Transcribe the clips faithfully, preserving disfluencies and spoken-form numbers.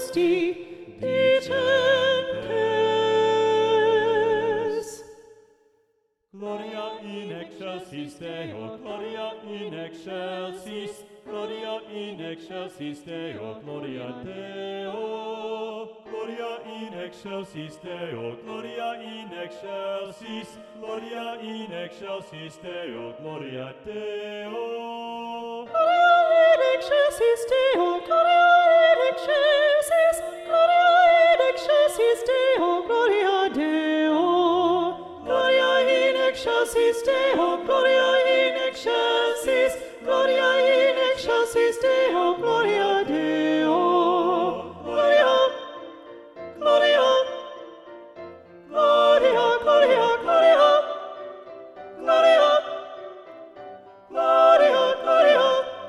majesty, decentes. Gloria in excelsis Deo, Gloria in excelsis, Gloria in excelsis Deo, Gloria Deo. Gloria in excelsis Deo, Gloria in excelsis, Gloria in excelsis Deo, Gloria Deo. Gloria in excelsis Deo, Gloria in excelsis, Gloria in excelsis Deo, Gloria Deo. Gloria in excelsis Deo, Gloria in excelsis, Gloria in excelsis Deo, Gloria Deo. Gloria, Gloria, Gloria, Gloria, Gloria, Gloria, Gloria, Gloria.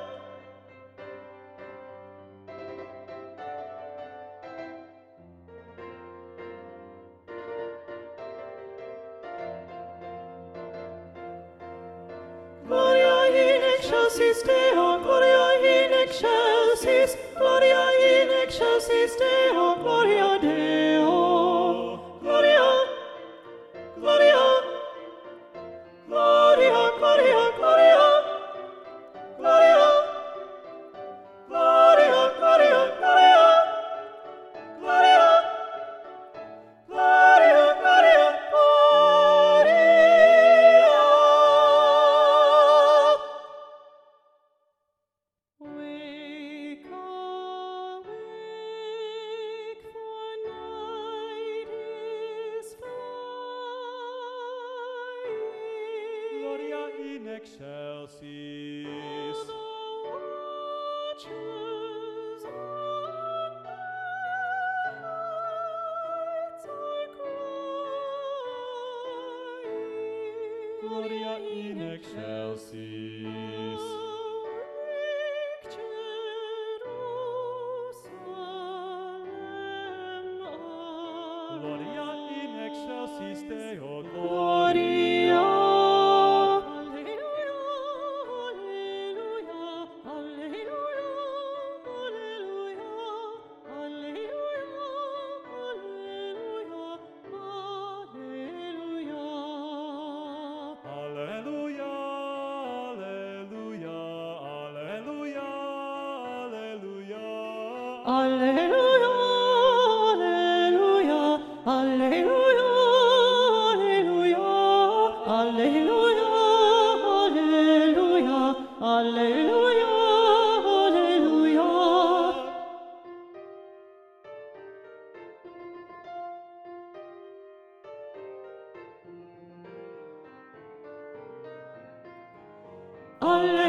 Gloria in excelsis Deo, Gloria in excelsis, Gloria in excelsis Deo, Gloria Deo. Gloria, Gloria, Gloria, Gloria, Gloria, Gloria, Gloria, Gloria, Gloria, Gloria, Gloria, Gloria, Gloria. Wake, awake, for night is flying. Gloria in excelsis. The watchers on nights are crying. Gloria in excelsis. Gloria in excelsis Deo, Gloria. Alleluia, alleluia, alleluia, alleluia, alleluia, alleluia, alleluia. Alleluia, alleluia, alleluia, alleluia, Alleluia, alleluia, alleluia, alleluia, alleluia. Alleluia.